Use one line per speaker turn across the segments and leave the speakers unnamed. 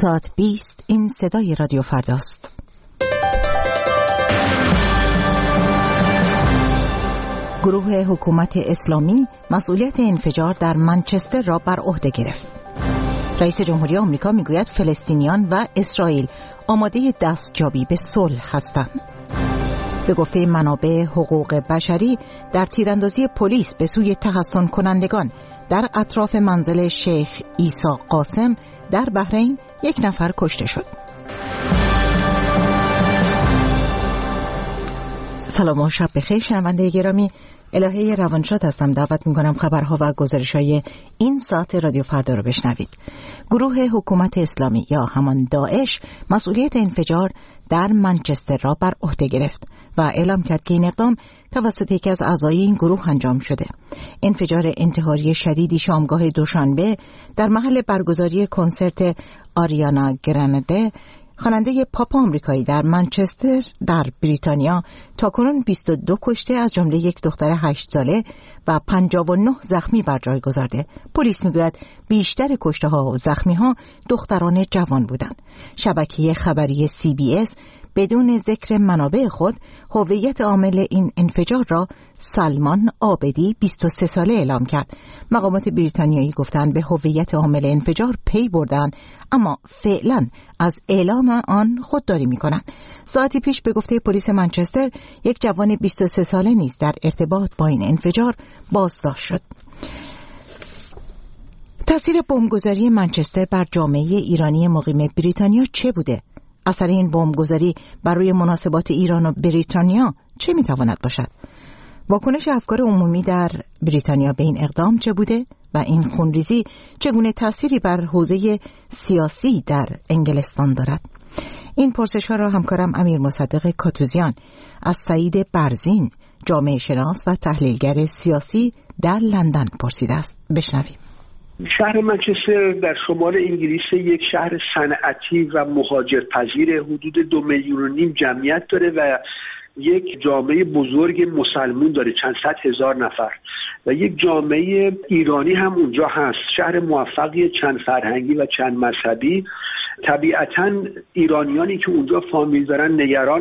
ساعت 20 این صدای رادیو فرداست. گروه حکومت اسلامی مسئولیت انفجار در منچستر را بر عهده گرفت. رئیس جمهوری آمریکا میگوید فلسطینیان و اسرائیل آماده دستیابی به صلح هستند. به گفته منابع حقوق بشری در تیراندازی پلیس به سوی تحصن کنندگان در اطراف منزل شیخ عیسی قاسم در بحرین 1 نفر کشته شد. سلام و شب بخیر شنونده گرامی، الهه روانشاد هستم. دعوت میکنم خبرها و گزارش‌های این ساعت رادیو فردا رو بشنوید. گروه حکومت اسلامی یا همان داعش مسئولیت انفجار در منچستر را بر عهده گرفت و اعلام کرد که این اقدام توسط یکی از اعضای این گروه انجام شده. انفجار انتحاری شدیدی شامگاه دوشنبه در محل برگزاری کنسرت آریانا گرانده خواننده پاپ آمریکایی در منچستر در بریتانیا تاکنون 22 کشته از جمله یک دختر 8 ساله و 59 زخمی بر جای گذارده. پلیس میگوید بیشتر کشته ها و زخمی ها دختران جوان بودند. شبکه خبری CBS بدون ذکر منابع خود هویت عامل این انفجار را سلمان عابدی 23 ساله اعلام کرد. مقامات بریتانیایی گفتند به هویت عامل انفجار پی بردند، اما فعلا از اعلام آن خودداری می‌کنند. ساعتی پیش به گفته پلیس منچستر یک جوان 23 ساله نیز در ارتباط با این انفجار بازداشت شد. تأثیر بمبگذاری منچستر بر جامعه ایرانی مقیم بریتانیا چه بوده؟ اثر این بمبگذاری بر روی مناسبات ایران و بریتانیا چه میتواند باشد؟ واکنش افکار عمومی در بریتانیا به این اقدام چه بوده و این خونریزی چگونه تأثیری بر حوزه سیاسی در انگلستان دارد؟ این پرسش‌ها را همکارم امیر مصدق کاتوزیان از سعید برزین، جامعه شناس و تحلیلگر سیاسی در لندن پرسیده است. بشنویم.
شهر منچستر در شمال انگلیس یک شهر صنعتی و مهاجرپذیر حدود 2.5 میلیون جمعیت داره و یک جامعه بزرگ مسلمون داره، چند صد هزار نفر، و یک جامعه ایرانی هم اونجا هست. شهر موفقی، چند فرهنگی و چند مذهبی. طبیعتاً ایرانیانی که اونجا فامیل دارن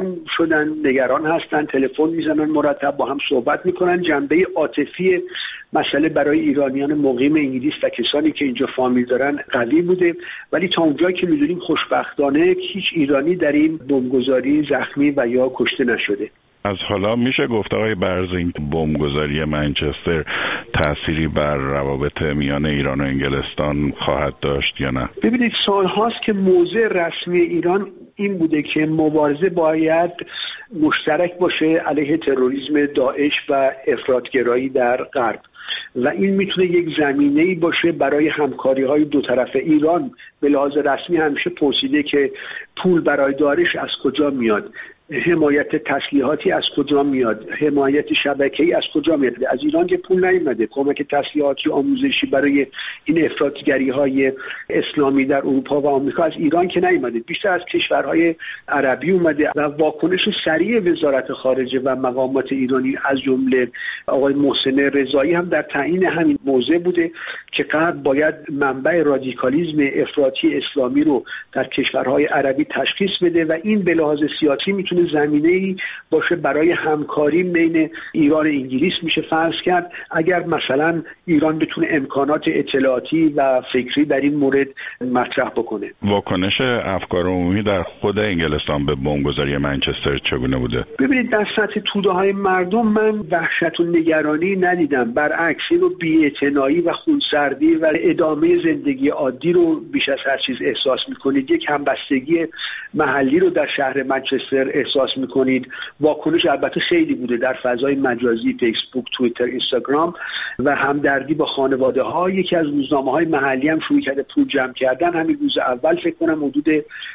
نگران هستن، تلفن میزنن، مرتب با هم صحبت میکنن. جنبه عاطفی مسئله برای ایرانیان مقیم انگلیس و کسانی که اینجا فامیل دارن قوی بوده، ولی تا اونجا که میدونیم خوشبختانه هیچ ایرانی در این بمبگذاری زخمی و یا کشته نشده.
از حالا میشه گفت آقای برزین بمبگذاری منچستر تأثیری بر روابط میان ایران و انگلستان خواهد داشت یا نه؟ ببینید،
سال هاست که موضع رسمی ایران این بوده که مبارزه باید مشترک باشه علیه تروریسم داعش و افراطگرایی در غرب و این میتونه یک زمینه‌ای باشه برای همکاری‌های دو طرفه. ایران به لحاظ رسمی همیشه پرسیده که پول برای داعش از کجا میاد، حمایت تسلیحاتی از کجا میاد، حمایت شبکه‌ای از کجا میاد. از ایران که پول نیومده، کمک تسلیحاتی آموزشی برای این افراطگری‌های اسلامی در اروپا و آمریکا از ایران که نیومده، بیشتر از کشورهای عربی اومده و واکنش سریع وزارت خارجه و مقامات ایرانی از جمله آقای محسن رضایی هم در تعیین همین موضوع بوده که غرب باید منبع رادیکالیسم افراطی اسلامی رو در کشورهای عربی تشخیص بده و این به لحاظ سیاسی میتونه زمینه‌ای باشه برای همکاری بین ایران و انگلیس. میشه فرض کرد اگر مثلا ایران بتونه امکانات اطلاعاتی و فکری در این مورد مطرح بکنه.
واکنش افکار عمومی در خود انگلستان به بمبگذاری منچستر چگونه بوده؟
ببینید، در سطح توده‌های مردم من وحشت و نگرانی ندیدم، برعکس اینو بی‌اعتنایی و خونسردی و ادامه زندگی عادی رو بیش از هر چیز احساس می‌کنید. یک همبستگی محلی رو در شهر منچستر احساس میکنید. واکنش البته خیلی بوده در فضای مجازی، فیسبوک، توییتر، اینستاگرام و همدردی با خانواده ها. یکی از روزنامه‌های محلی هم شروع کرده پول جمع کردن. همین روز اول فکر کنم حدود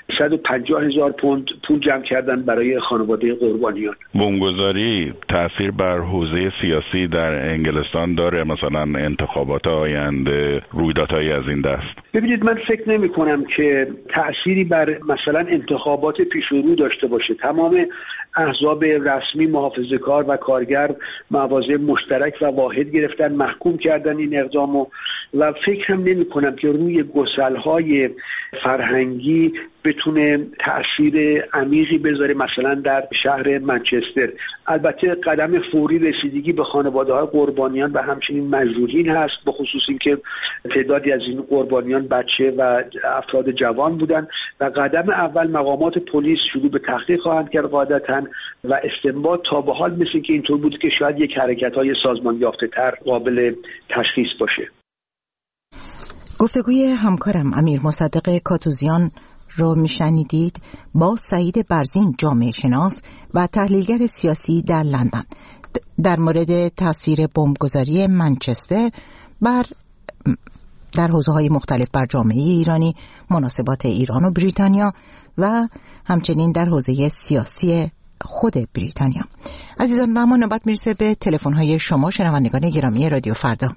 150,000 پوند پول جمع کردن برای خانواده قربانیان.
بمبگذاری تأثیر بر حوزه سیاسی در انگلستان داره؟ مثلا انتخابات آینده، رویدادهای از این دست؟
ببینید، من فکر نمی کنم که تأثیری بر مثلا انتخابات پیش رو داشته باشه. تمام احزاب رسمی، محافظه‌کار و کارگر مواضع مشترک و واحد گرفتن، محکوم کردن این اقدامو و فکر هم نمی کنم که روی گسل‌های فرهنگی بتونه تأثیر عمیقی بذاره مثلا در شهر منچستر. البته قدم فوری رسیدگی به خانواده‌های قربانیان و همچنین مجروحین هست، به خصوص اینکه تعدادی از این قربانیان بچه و افراد جوان بودن و قدم اول مقامات پلیس شروع به تحقیق خواهند کرد قاعدتاً و استنباط تا به حال مثل که اینطور بود که شاید یک حرکت‌های سازمان یافته‌تر قابل تشخیص باشه.
گفتگوی همکارم امیر مصدق کاتوزیان رو میشنیدید با سعید برزین، جامعه شناس و تحلیلگر سیاسی در لندن، در مورد تاثیر بمبگذاری منچستر در حوزه‌های مختلف بر جامعه ایرانی، مناسبات ایران و بریتانیا و همچنین در حوزه سیاسی خود بریتانیا. عزیزان، و اما نوبت میرسه به تلفن‌های شما شنوندگان گرامی رادیو فردا.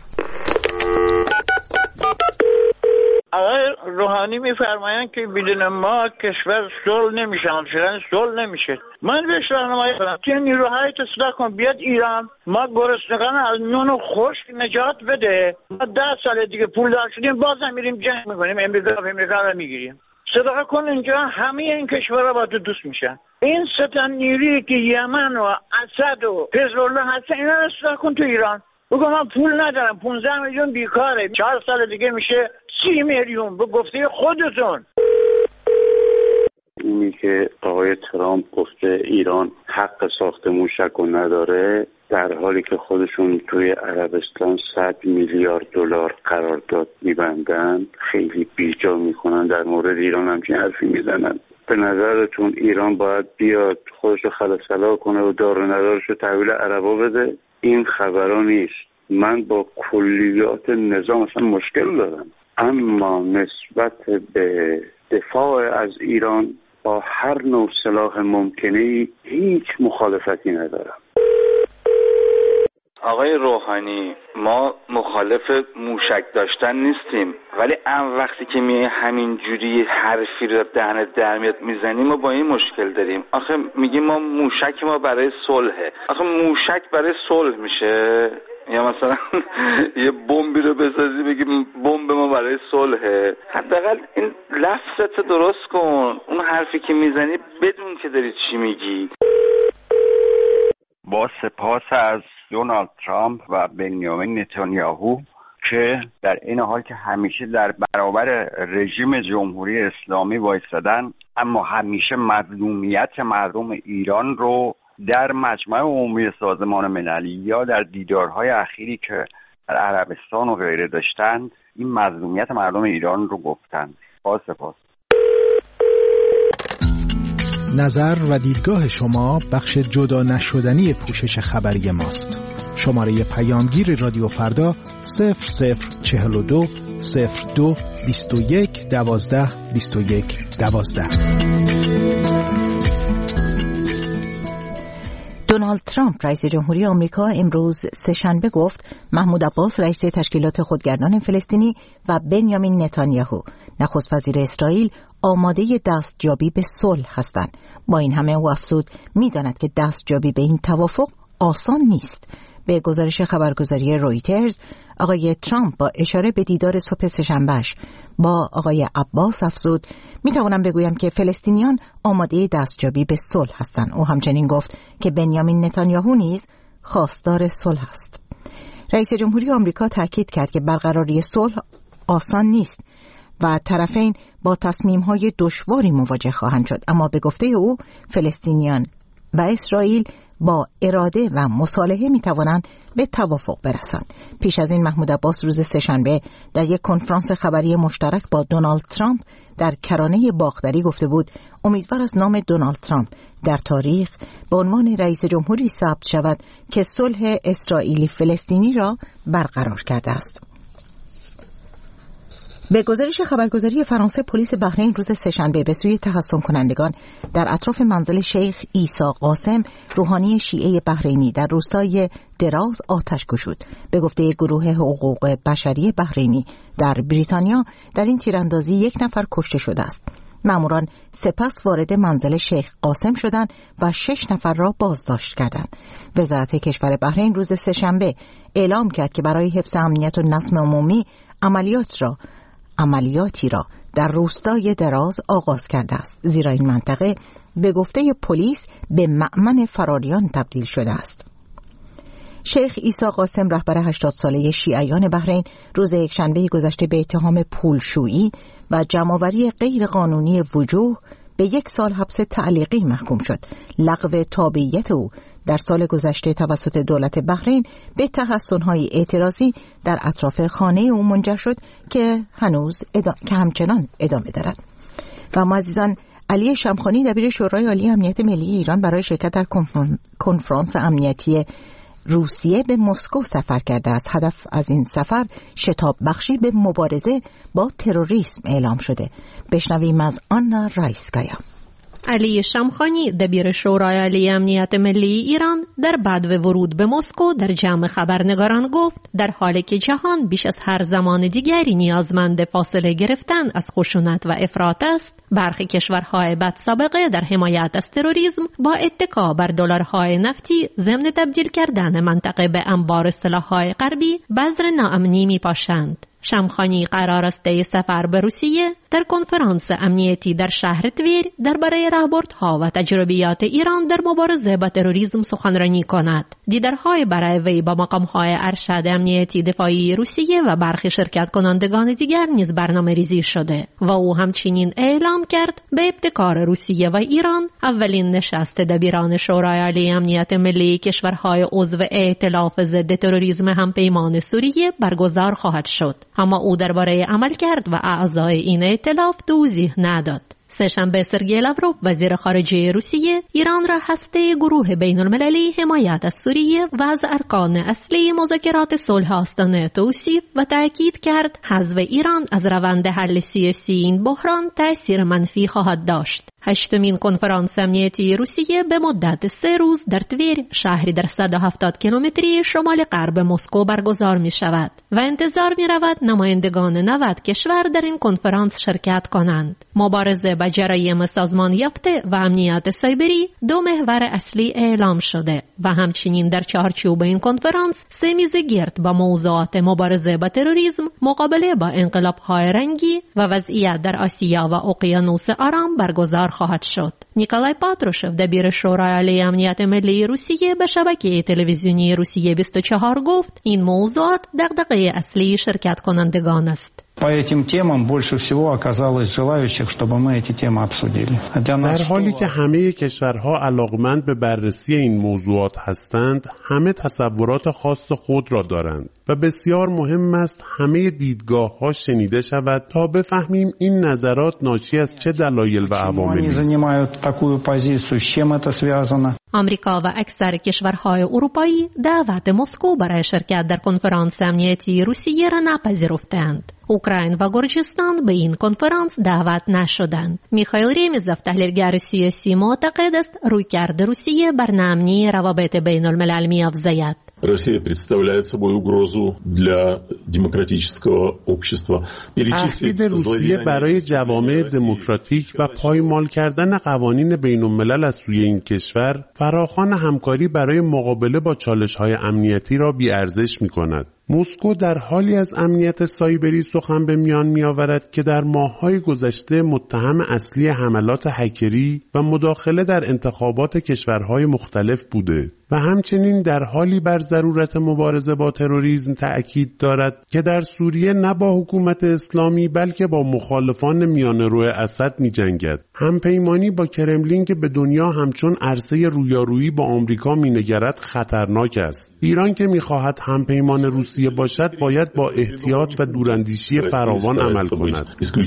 آقای روحانی میفرمایند که بدون ما کشور صلح نمیشه، همچنان صلح نمیشه. من بهش راهنمایی کنم که نیروهای تصدیق کن بیاد ایران، ما گرسنگان از نون و خشک نجات بده. ما 10 سال دیگه پولدار شدیم بازم میریم جنگ میکنیم، امریکا رو میگیریم. صدقه کن اینجا همه این کشورها با تو دوست میشن. این 3 نیرویی که یمن و اسد و حزب الله هستن اینا رو صدقه کن تو ایران. بگو من پول ندارم، 15 میلیون بیکاره، 4 سال دیگه میشه 30 میلیون. به گفته خودتون.
اینی که آقای ترامپ گفته ایران حق ساخت موشک رو نداره، در حالی که خودشون توی عربستان 100 میلیارد دلار قرارداد میبندن، خیلی بیجا میکنن در مورد ایران همچین حرفی میزنن. به نظرتون ایران باید بیاد خودشو خلصلا کنه و دار و ندارش رو تحویل عربا بده؟ این خبرها نیست. من با کلیات نظام اصلا مشکل دارم، اما نسبت به دفاع از ایران با هر نوع سلاح ممکنه هیچ مخالفتی ندارم.
آقای روحانی، ما مخالف موشک داشتن نیستیم، ولی وقتی که می همین جوری حرفی رو دهنت در میاد میزنیم و با این مشکل داریم. آخه میگیم ما موشک ما برای صلحه. آخه موشک برای صلح میشه؟ یا مثلا یه بمبی رو بسازی بگیم بمب ما برای صلحه؟ حداقل این لفظت درست کن، اون حرفی که میزنی بدون که داری چی میگی.
با سپاس از دونالد ترامپ و بنیامین نتانیاهو که در این حال که همیشه در برابر رژیم جمهوری اسلامی وایسادن، اما همیشه مظلومیت مردم ایران رو در مجمع عمومی سازمان ملل یا در دیدارهای اخیری که در عربستان و غیره داشتند، این مظلومیت مردم ایران رو گفتند. سپاس.
نظر و دیدگاه شما بخش جدا نشدنی پوشش خبری ماست. شماره پیامگیر رادیو فردا 0042 02 21 12 21 12.
دونالد ترامپ رئیس جمهوری آمریکا امروز سه‌شنبه گفت محمود عباس رئیس تشکیلات خودگردان فلسطینی و بنیامین نتانیاهو نخست وزیر اسرائیل آماده دستیابی به صلح هستند. با این همه او افزود می‌داند که دستیابی به این توافق آسان نیست. به گزارش خبرگزاری رویترز، آقای ترامپ با اشاره به دیدار صبح سه‌شنبه‌اش با آقای عباس افزود میتوانم بگویم که فلسطینیان آماده دستیابی به صلح هستند. او همچنین گفت که بنیامین نتانیاهو نیز خواستار صلح است. رئیس جمهوری آمریکا تاکید کرد که برقراری صلح آسان نیست و طرفین با تصمیم‌های دشواری مواجه خواهند شد، اما به گفته او فلسطینیان و اسرائیل با اراده و مصالحه میتوانند به توافق برسند. پیش از این محمود عباس روز سه‌شنبه در یک کنفرانس خبری مشترک با دونالد ترامپ در کرانه باختری گفته بود امیدوار است نام دونالد ترامپ در تاریخ به عنوان رئیس جمهوری ثبت شود که صلح اسرائیلی فلسطینی را برقرار کرده است. به گزارش خبرگزاری فرانسه، پلیس بحرین روز سه‌شنبه به سوی تحصن کنندگان در اطراف منزل شیخ عیسی قاسم، روحانی شیعه بحرینی در روستای دراز آتش گشود. به گفته گروه حقوق بشری بحرینی در بریتانیا، در این تیراندازی 1 نفر کشته شده است. ماموران سپس وارد منزل شیخ قاسم شدند و 6 نفر را بازداشت کردند. وزارت کشور بحرین روز سه‌شنبه اعلام کرد که برای حفظ امنیت و نظم عمومی عملیات را عملیاتی را در روستای دراز آغاز کرده است، زیرا این منطقه به گفته پلیس به مأمن فراریان تبدیل شده است. شیخ عیسی قاسم رهبر 80 ساله شیعیان بحرین روز یکشنبه گذشته به اتهام پولشویی و جمع‌آوری غیر قانونی وجوه به 1 سال حبس تعلیقی محکوم شد. لغو تابعیت او در سال گذشته توسط دولت بحرین به تحصن‌های اعتراضی در اطراف خانه او منجر شد که همچنان ادامه دارد. و ما عزیزان، علی شمخانی دبیر شورای عالی امنیت ملی ایران برای شرکت در کنفرانس امنیتی روسیه به مسکو سفر کرده است. هدف از این سفر شتاب بخشی به مبارزه با تروریسم اعلام شده. بشنویم از آنا رایسکایا.
علی شمخانی دبیر شورای عالی امنیت ملی ایران در بعد ورود به مسکو در جمع خبرنگاران گفت در حالی که جهان بیش از هر زمان دیگری نیازمند فاصله گرفتن از خشونت و افراط است، برخی کشورهای بدسابقه در حمایت از تروریسم با اتکا بر دلارهای نفتی ضمن تبدیل کردن منطقه به انبار سلاح‌های غربی بذر ناامنی می‌پاشند. شمخانی قرار است طی سفر به روسیه در کنفرانس امنیتی در شهر تویر درباره راهبردها و تجربیات ایران در مبارزه با تروریسم سخنرانی کند. دیدارهای برای وی با مقام‌های ارشد امنیتی دفاعی روسیه و برخی شرکت کنندگان دیگر نیز برنامه‌ریزی شده و او همچنین اعلام کرد به ابتکار روسیه و ایران اولین نشست دبیران شورای عالی امنیت ملی کشورهای عضو ائتلاف ضد تروریسم همپیمان سوریه برگزار خواهد شد. اما او درباره عملکرد و اعضای این ائتلاف توضیح نداد. سه‌شنبه سرگئی لاوروف وزیر خارجه روسیه ایران را هسته گروه بین المللی حمایت از سوریه و از ارکان اصلی مذاکرات صلح آستانه توصیف و تأکید کرد حذف ایران از روند حل سیاسی این بحران تأثیر منفی خواهد داشت. 8مین کنفرانس امنیتی روسیه به مدت 3 روز در تویر، شهری در 170 کیلومتری شمال غرب مسکو برگزار می شود و انتظار می رود نمایندگان 90 کشور در این کنفرانس شرکت کنند. مبارزه با جرایم سازمان یافته و امنیت سایبری 2 محور اصلی اعلام شده و همچنین در چارچوب این کنفرانس 3 میز گرد با موضوعات مبارزه با تروریسم، مقابله با انقلاب‌های رنگی و وضعیت در آسیا و اقیانوس آرام برگزار خواهد شد. نیکولای پاتروشف دبیر شورای عالی امنیت ملی روسیه به شبکه تلویزیونی روسیه 24 گفت این موضوعات دغدغه اصلی شرکت کنندگان است.
По этим темам больше всего оказалось желающих, чтобы мы эти темы обсудили.
در حالی که همه کشورها علاقمند به بررسی این موضوعات هستند، همه تصورات خاص خود را دارند و بسیار مهم است همه دیدگاه‌ها شنیده شود تا بفهمیم این نظرات ناشی از چه دلایل و عواملی است.
آمریکا و اکثر کشورهای اروپایی دعوت مسکو برای شرکت در کنفرانس امنیتی روسیه را نپذیرفتند. اوکراین و گرجستان به این کنفرانس دعوت نشدند. میخائیل ریمیزوف تحلیلگر سیاسی معتقد است رویکرد روسیه بر ناامنی روابط بین الملل می‌افزاید.
Россия представляет собой угрозу для демократического общества.
تهدید روسیه برای جوامع دموکراتیک و پایمال کردن قوانین بین الملل از سوی این کشور فراخوان همکاری برای مقابله با چالش‌های امنیتی را بی‌ارزش می‌کند. مسکو در حالی از امنیت سایبری سخن به میان می‌آورد که در ماه‌های گذشته متهم اصلی حملات هکری و مداخله در انتخابات کشورهای مختلف بوده و همچنین در حالی بر ضرورت مبارزه با تروریسم تأکید دارد که در سوریه نه با حکومت اسلامی بلکه با مخالفان میانه‌رو اسد می‌جنگد. همپیمانی با کرملین که به دنیا همچون عرصه رویارویی با آمریکا می‌نگرد خطرناک است. ایران که می‌خواهد همپیمان روسیه باشد باید با احتیاط و دوراندیشی فراوان عمل کند.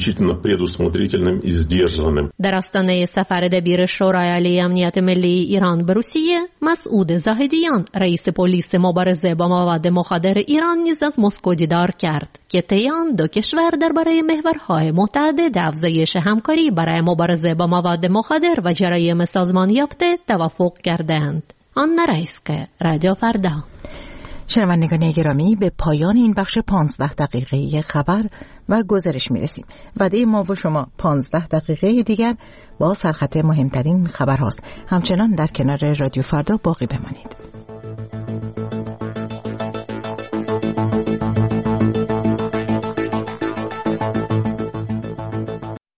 در آستانه سفر دبیر شورای عالی امنیت ملی ایران به روسیه، مسعود زاهدیان رئیس پلیس مبارزه با مواد مخدر ایران نیز از مسکو دیدار کرد که طی آن 2 کشور درباره محورهای متعدد افزایش همکاری برای مبارزه با مواد مخدر و جرایم سازمان یافته توافق کردند. آنا رایسکایا، رادیو فردا.
شنوندگان گرامی، به پایان این بخش 15 دقیقه‌ای خبر و گزارش میرسیم. وعده ما و شما 15 دقیقه دیگر با سرخط مهمترین خبر هاست. همچنان در کنار رادیو فردا باقی بمانید.